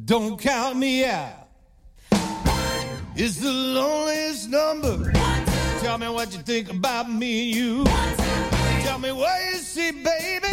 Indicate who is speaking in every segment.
Speaker 1: Don't count me out. It's the loneliest number. Tell me what you think about me and you. Tell me what you see, baby.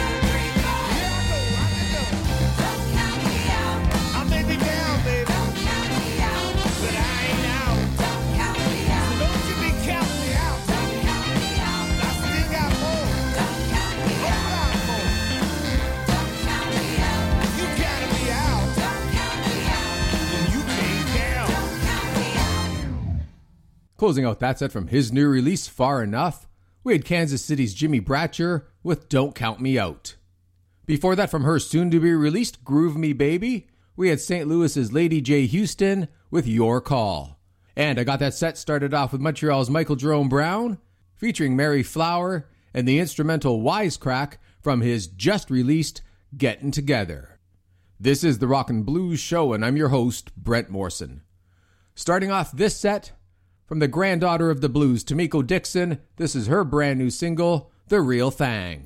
Speaker 2: Closing out that set from his new release, Far Enough, we had Kansas City's Jimmy Bratcher with Don't Count Me Out. Before that, from her soon-to-be-released Groove Me Baby, we had St. Louis's Lady J. Houston with Your Call. And I got that set started off with Montreal's Michael Jerome Brown, featuring Mary Flower, and the instrumental Wisecrack from his just-released Gettin' Together. This is the Rockin' Blues Show, and I'm your host, Brent Morrison. Starting off this set, from the granddaughter of the blues, Tamiko Dixon, this is her brand new single, The Real Thing.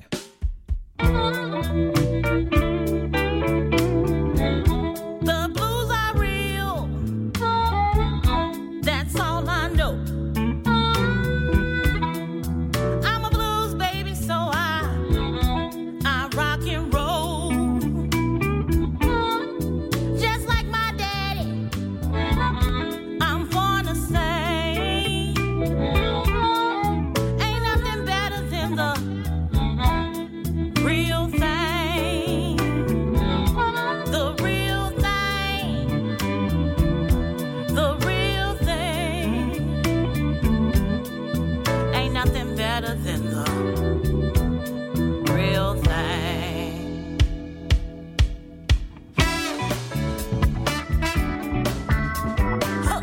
Speaker 3: The blues are real, that's all I know. I'm a blues baby, so I rock and roll. Just like my daddy, I'm born to say ain't nothing better than the real thing. The real thing. The real thing. Ain't nothing better than the real thing. Huh.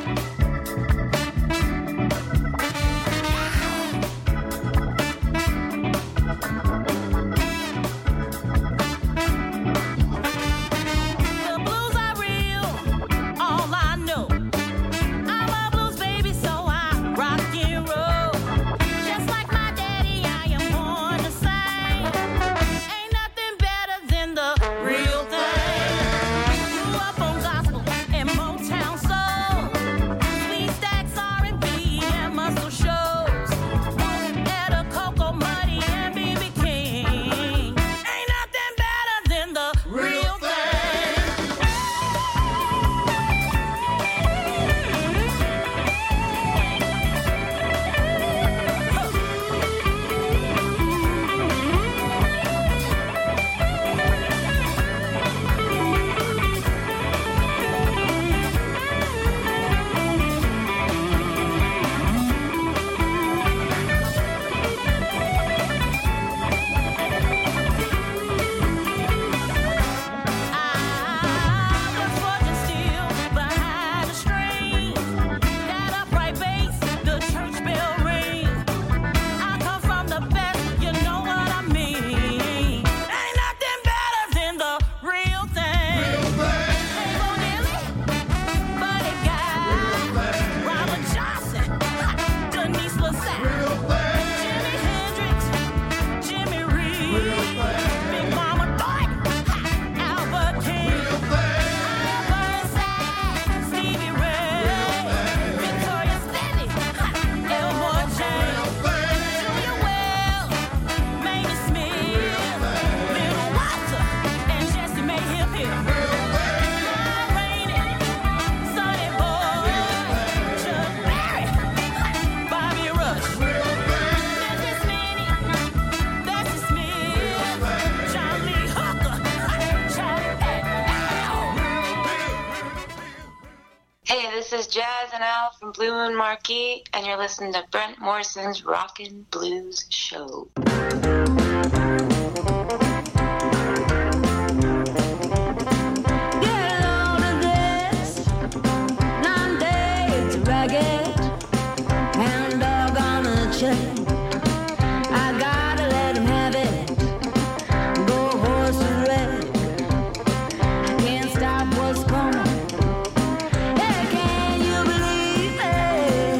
Speaker 3: The blues are real, all I know. I'm a blues baby, so I rock and roll. Just like my daddy, I am born to sing. Ain't nothing better than the real thing. Grew up on gospel and Motown soul. Sweet stacks, R&B, and muscle shows. Etta, Coco, Muddy, and B.B. King. Ain't nothing better than the real thing.
Speaker 4: Hey, this is Jazz and Al from Blue Moon Marquee, and you're listening to Brent Morrison's Rockin' Blues Show.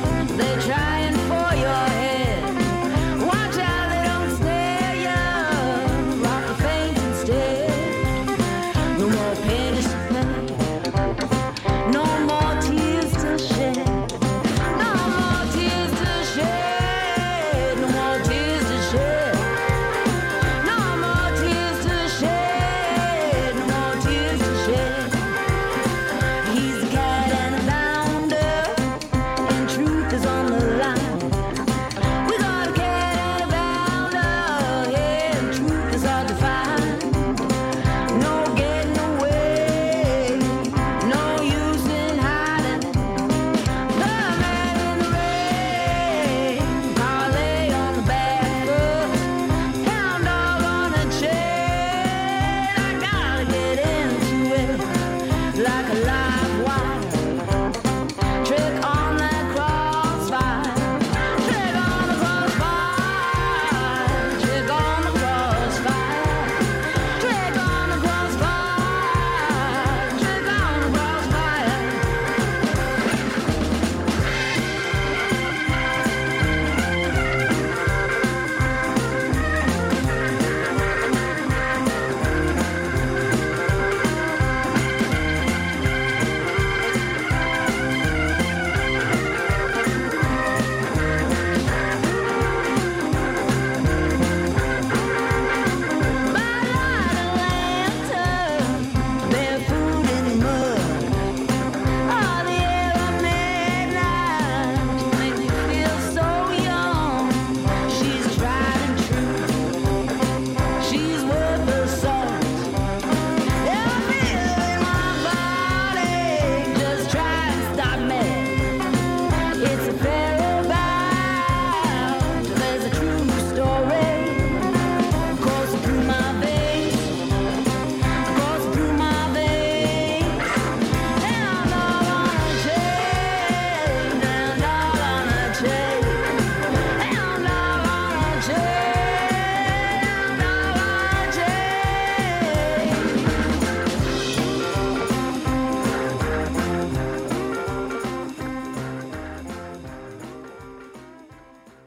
Speaker 3: Trying for your head. Watch out, they don't snare you.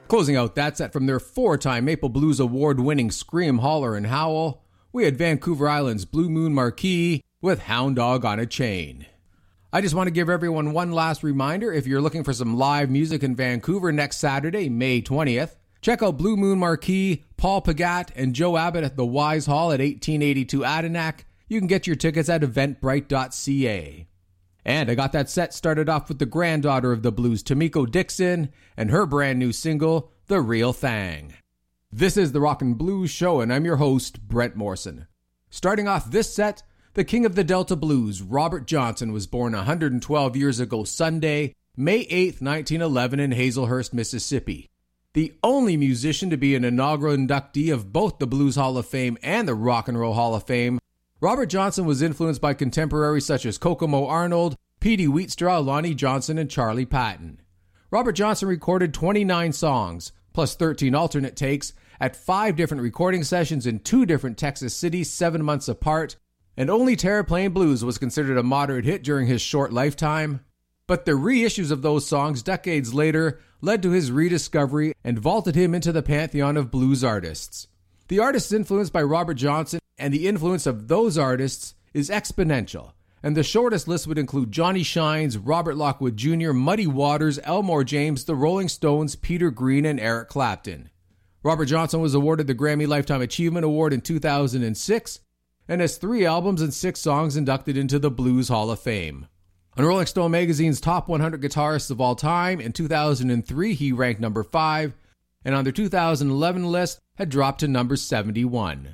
Speaker 2: Closing out that set from their 4-time Maple Blues Award-winning Scream, Holler, and Howl, we had Vancouver Island's Blue Moon Marquee with Hound Dog on a Chain. I just want to give everyone one last reminder, if you're looking for some live music in Vancouver next Saturday, May 20th, check out Blue Moon Marquee, Paul Pagat, and Joe Abbott at the Wise Hall at 1882 Adinak. You can get your tickets at eventbrite.ca. And I got that set started off with the granddaughter of the blues, Tamiko Dixon, and her brand new single, The Real Thang. This is the Rockin' Blues Show, and I'm your host, Brent Morrison. Starting off this set, the king of the Delta Blues, Robert Johnson, was born 112 years ago Sunday, May 8, 1911 in Hazelhurst, Mississippi. The only musician to be an inaugural inductee of both the Blues Hall of Fame and the Rock and Roll Hall of Fame, Robert Johnson was influenced by contemporaries such as Kokomo Arnold, Petey Wheatstraw, Lonnie Johnson, and Charlie Patton. Robert Johnson recorded 29 songs, plus 13 alternate takes, at 5 different recording sessions in 2 different Texas cities 7 months apart, and only Terraplane Blues was considered a moderate hit during his short lifetime. But the reissues of those songs decades later led to his rediscovery and vaulted him into the pantheon of blues artists. The artists influenced by Robert Johnson and the influence of those artists is exponential, and the shortest list would include Johnny Shines, Robert Lockwood Jr., Muddy Waters, Elmore James, the Rolling Stones, Peter Green, and Eric Clapton. Robert Johnson was awarded the Grammy Lifetime Achievement Award in 2006 and has 3 albums and 6 songs inducted into the Blues Hall of Fame. On Rolling Stone magazine's Top 100 Guitarists of All Time, in 2003 he ranked number 5, and on their 2011 list had dropped to number 71.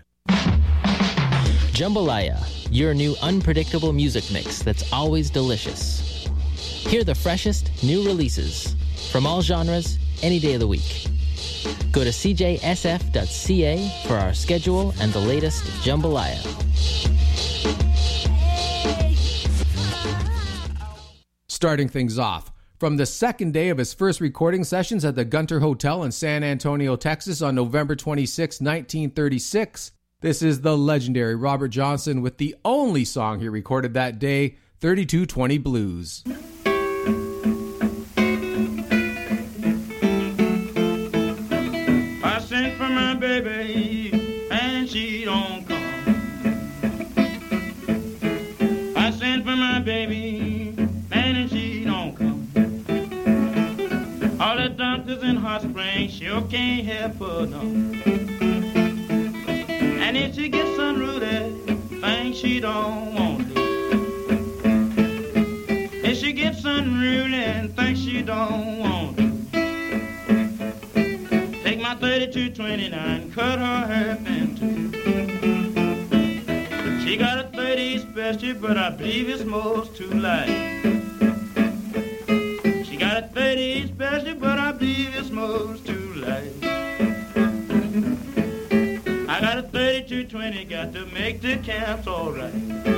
Speaker 5: Jambalaya, your new unpredictable music mix that's always delicious. Hear the freshest new releases from all genres any day of the week. Go to cjsf.ca for our schedule and the latest Jambalaya.
Speaker 2: Starting things off, from the second day of his first recording sessions at the Gunter Hotel in San Antonio, Texas on November 26, 1936, this is the legendary Robert Johnson with the only song he recorded that day, 3220 Blues.
Speaker 6: I sent for my baby and she don't come. I sent for my baby and she don't come. All the doctors in Hot Springs sure can't help her no. And if she gets unruly, things she don't want to. If she gets unruly and things she don't want to. Take my 3229, cut her hair in two. She got a 30 special, but I believe it's most too light. She got a 30 special, but I believe it's most too light. I got a 3220, got to make the camps alright.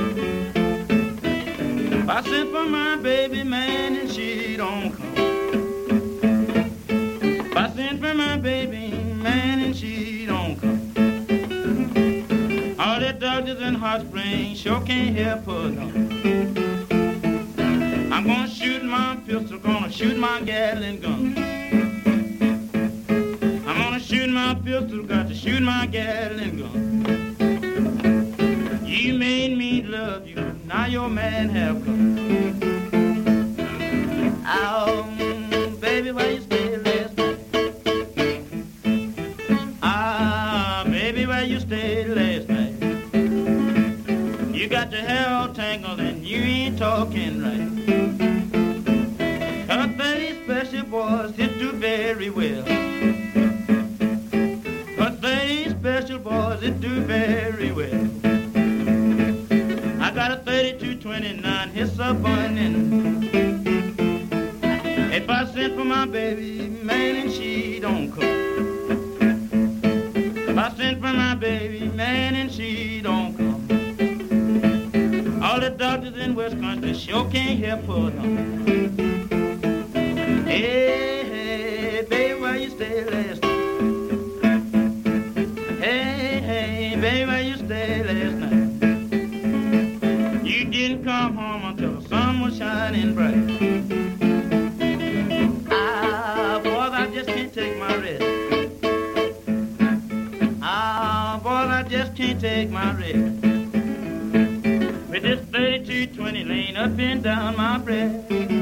Speaker 6: I sent for my baby man and she don't come. I sent for my baby man and she don't come. All the doctors in Hot Springs sure can't help her no. I'm gonna shoot my pistol, gonna shoot my Gatling gun. I'm gonna shoot my pistol, got to shoot my Gatling gun. You made me love you, now your man have come. Oh, baby, where you stay last night? Ah, baby, where you stayed last night? You got your hair all tangled and you ain't talking right. Her 30 special boys did do very well. Her 30 special boys did do very well. I got a 3229, it's a burning. If I sent for my baby, man, and she don't come. If I sent for my baby, man, and she don't come. All the doctors in West Country sure can't help her no. Hey, hey, baby, where you stay last night? Hey, hey, baby, where you stay last night? You didn't come home until the sun was shining bright. Ah, boys, I just can't take my rest. can't take my record. With this 3220 lane up and down my breath.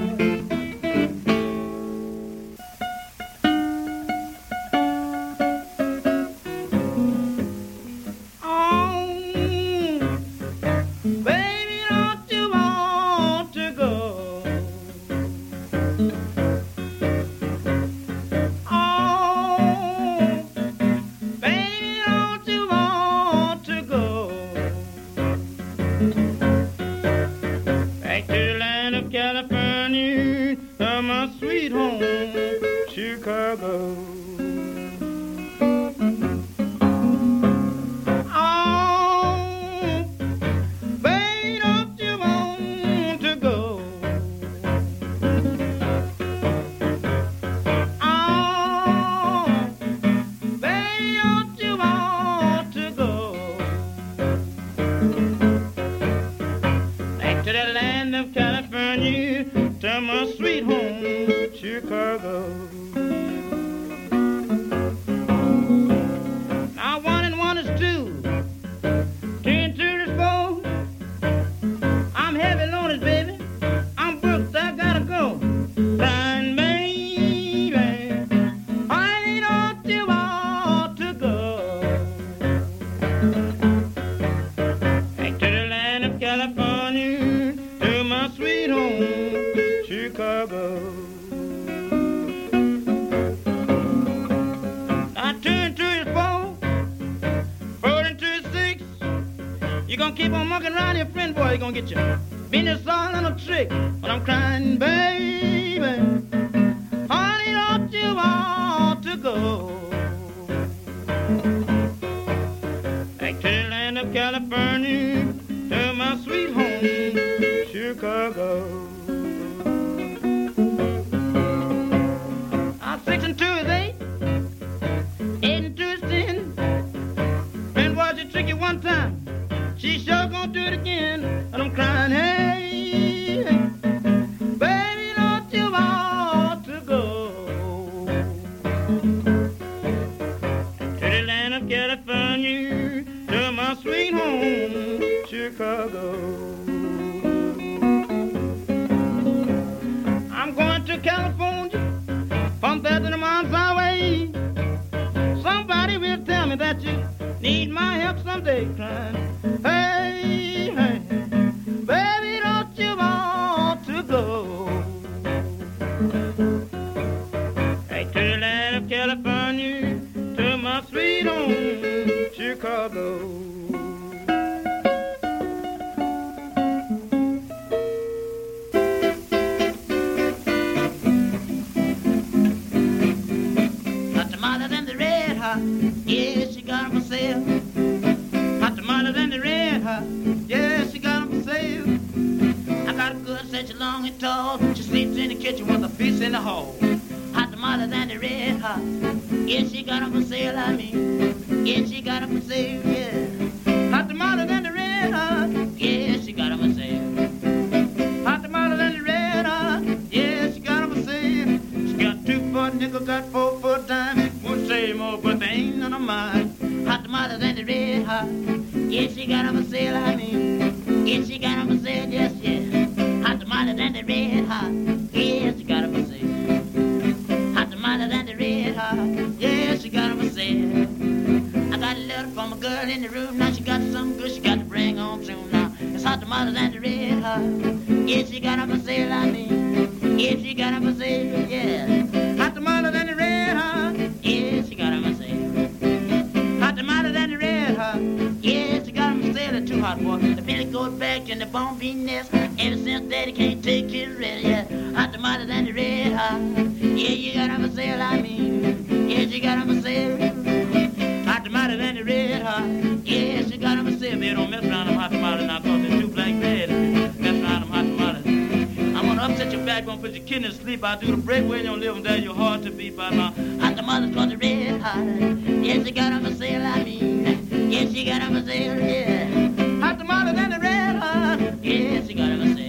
Speaker 6: I do the break when you live there, you're hard to beat by now. Hot tamales got the red hot. Yes, you got them for sale, I mean. Yes, you got them for sale, yeah. Hot tamales and the red hot. Yes, you got them for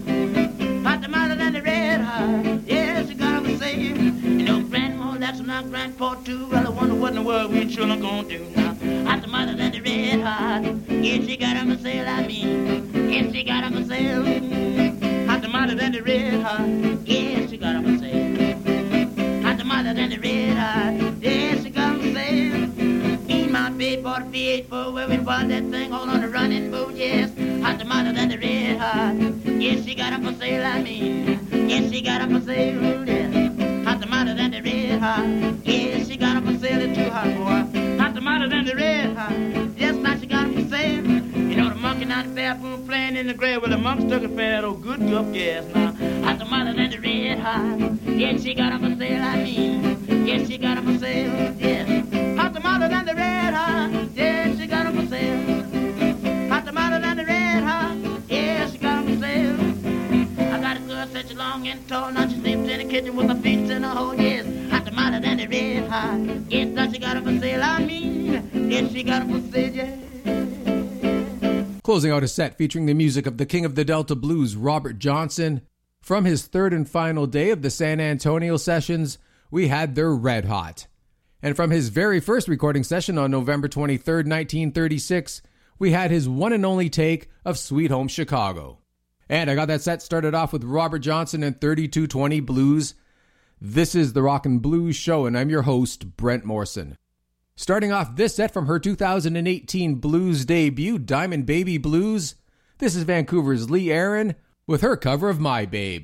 Speaker 6: sale. Hot tamales and the red hot. Yes, you got them for sale. You know, grandma, that's not grandpa too. Well, I wonder what in the world we children gonna do now. Hot tamales and the red hot. Yes, she got 'em for sale, I mean. Yes, she got 'em for sale. Hot tamales and the red hot. Yes, she got 'em for sale. Hot tamales and the red hot. Yes, she got 'em for sale. Me and my babe bought a V8 where we bought that thing all on the running boat, yes. Hot tamales and the red hot. Yes, she got 'em for sale, I mean. Yes, she got 'em for sale, yeah. Hot tamales and the red hot. Yes, she got 'em for sale, it's too hot, boy. Hot tamales and the red hot. Yes, now she got 'em for sale. You know the monkey not the bathroom playing in the grave. Well, the monkey stuck and playing that old good gup gas now. Hot tamales and the red hot. Yes, she got 'em for sale, I mean. Yes, she got 'em for sale, yeah. Hot tamales and the red hot. Yes, she got 'em for sale. Hot tamales and the red hot. Yes, she got 'em for sale. I got a girl such long and tall. Now she sleeps in the kitchen with her feet in her hole, yes. Hot tamales and the red hot. Yes, now she got 'em for sale, I mean. Yes, she got 'em for sale, yeah.
Speaker 2: Closing out a set featuring the music of the King of the Delta Blues, Robert Johnson. From his third and final day of the San Antonio sessions, we had their Red Hot. And from his very first recording session on November 23rd, 1936, we had his one and only take of Sweet Home Chicago. And I got that set started off with Robert Johnson and 3220 Blues. This is the Rockin' Blues Show, and I'm your host, Brent Morrison. Starting off this set from her 2018 blues debut, Diamond Baby Blues, this is Vancouver's Lee Aaron with her cover of My Babe.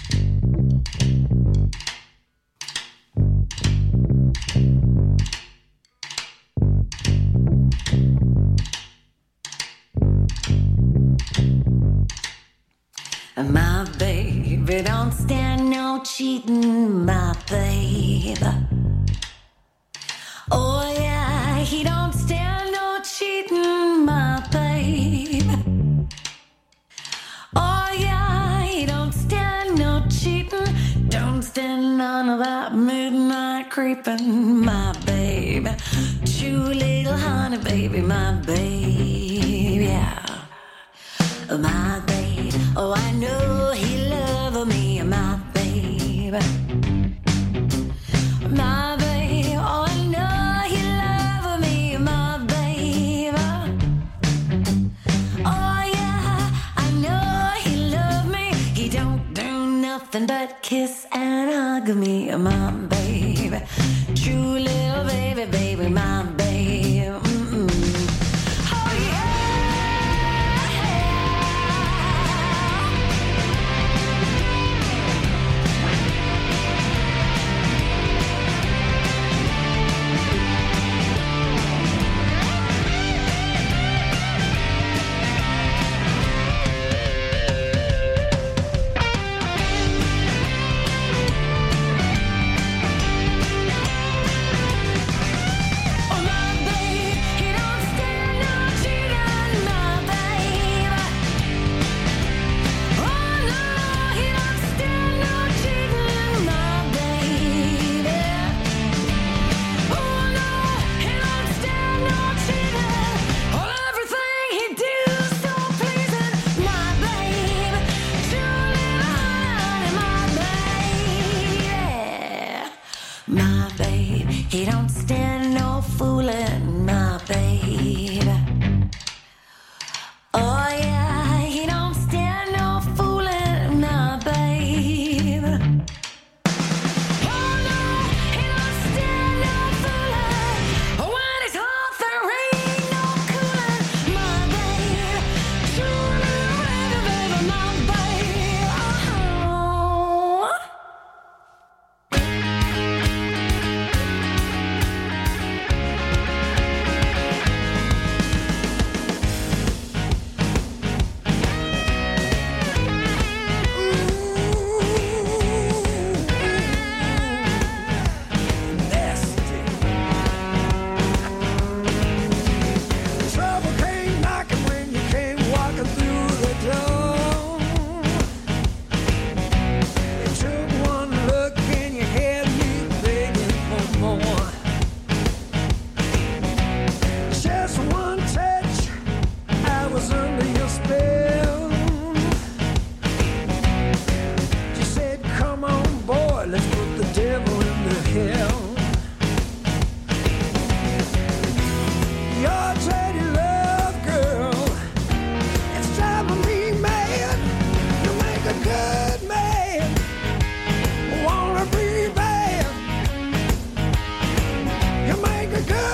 Speaker 7: My baby don't stand no cheating, my babe. Oh yeah, he don't stand no cheating, my babe. Oh yeah, he don't stand no cheating. Don't stand none of that midnight creeping, my babe. True little honey baby, my babe, yeah. My babe, oh I know he love me, my babe. My babe, oh I know he love me, my babe. Oh yeah, I know he love me. He don't do nothing but kiss and hug me, my babe. True little baby, baby, my babe. Oh yeah. Oh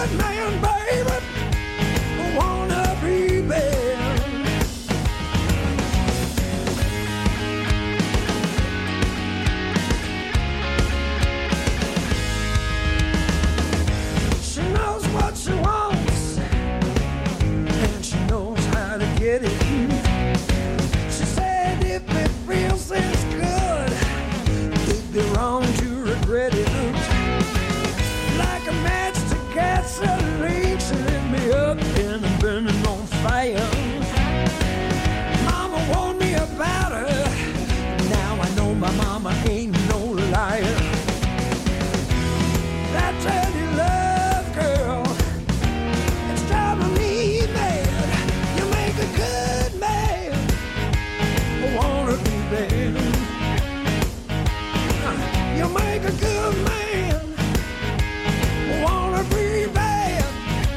Speaker 8: good man, baby. I wanna be bad. She knows what she wants, and she knows how to get it. She said if it feels this good, it'd be wrong to regret it. Like a match to gasoline, she lit me up and I'm burning on fire. Mama warned me about her, now I know my mama ain't no liar. That dirty love, girl, it's driving me mad. You make a good man, I wanna be bad. You make a good man, I wanna be bad.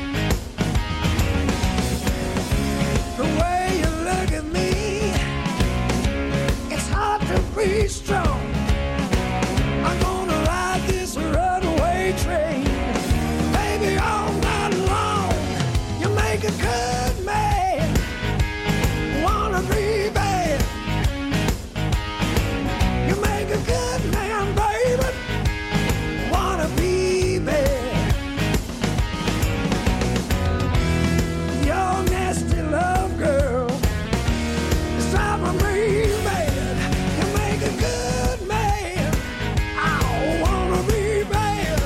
Speaker 8: The way you look at me, it's hard to be strong. I'm gonna ride this runaway train, baby, all night long. You make a good man, I wanna be bad. You make a good man, baby, I wanna be bad. Your nasty love, girl, is driving me mad. You make a good man, I wanna be bad.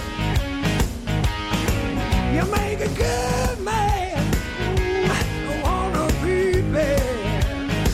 Speaker 8: You make a good man, I wanna be bad.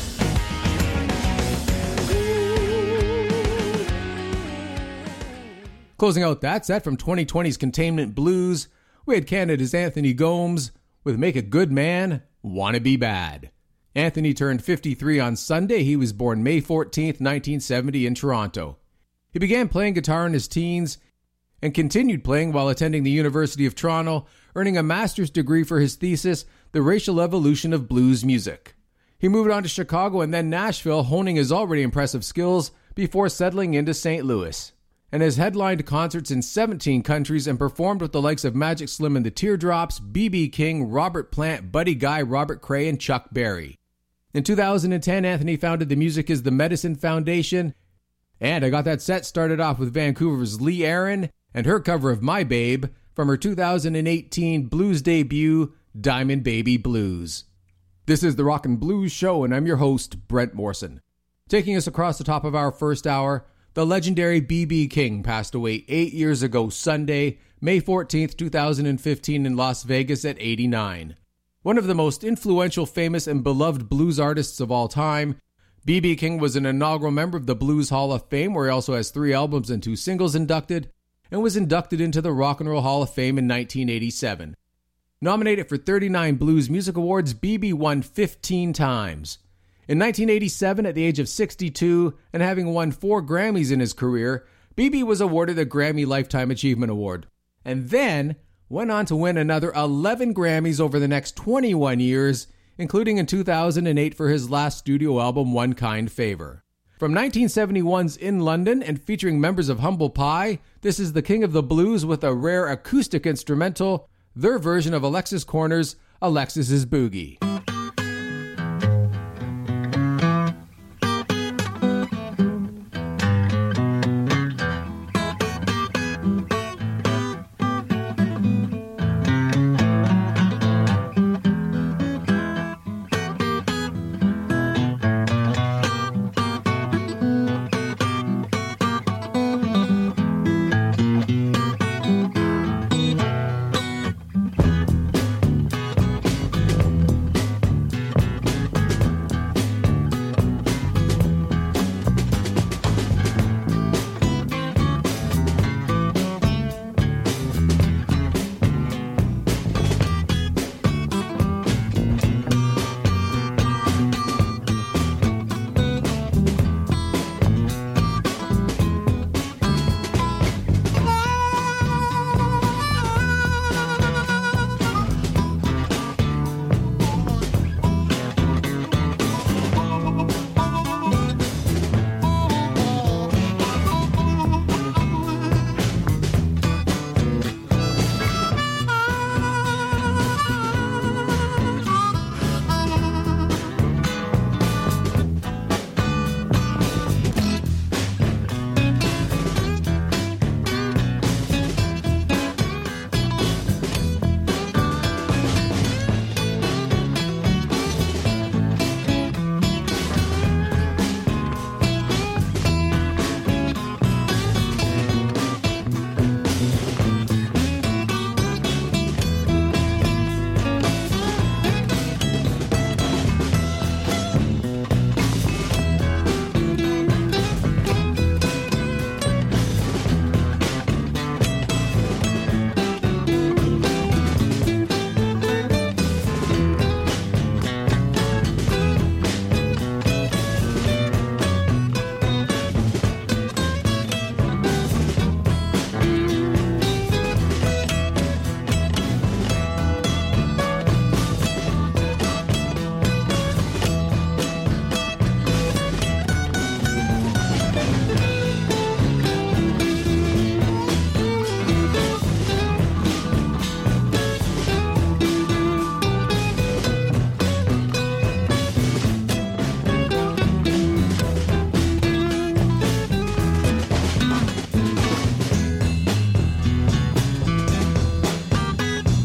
Speaker 2: Closing out that set from 2020's Containment Blues, we had Canada's Anthony Gomes with Make a Good Man, Wanna Be Bad. Anthony turned 53 on Sunday. He was born May 14th, 1970 in Toronto. He began playing guitar in his teens and continued playing while attending the University of Toronto, earning a master's degree for his thesis, The Racial Evolution of Blues Music. He moved on to Chicago and then Nashville, honing his already impressive skills before settling into St. Louis, and has headlined concerts in 17 countries and performed with the likes of Magic Slim and the Teardrops, B.B. King, Robert Plant, Buddy Guy, Robert Cray, and Chuck Berry. In 2010, Anthony founded the Music is the Medicine Foundation, and I got that set started off with Vancouver's Lee Aaron and her cover of My Babe from her 2018 blues debut, Diamond Baby Blues. This is the Rockin' Blues Show, and I'm your host, Brent Morrison. Taking us across the top of our first hour, the legendary B.B. King passed away 8 years ago Sunday, May 14th, 2015 in Las Vegas at 89. One of the most influential, famous, and beloved blues artists of all time, B.B. King was an inaugural member of the Blues Hall of Fame, where he also has 3 albums and 2 singles inducted, and was inducted into the Rock and Roll Hall of Fame in 1987. Nominated for 39 Blues Music Awards, B.B. won 15 times. In 1987, at the age of 62, and having won 4 Grammys in his career, B.B. was awarded the Grammy Lifetime Achievement Award, and then went on to win another 11 Grammys over the next 21 years, including in 2008 for his last studio album, One Kind Favor. From 1971's In London and featuring members of Humble Pie, this is the King of the Blues with a rare acoustic instrumental, their version of Alexis Corner's Alexis's Boogie.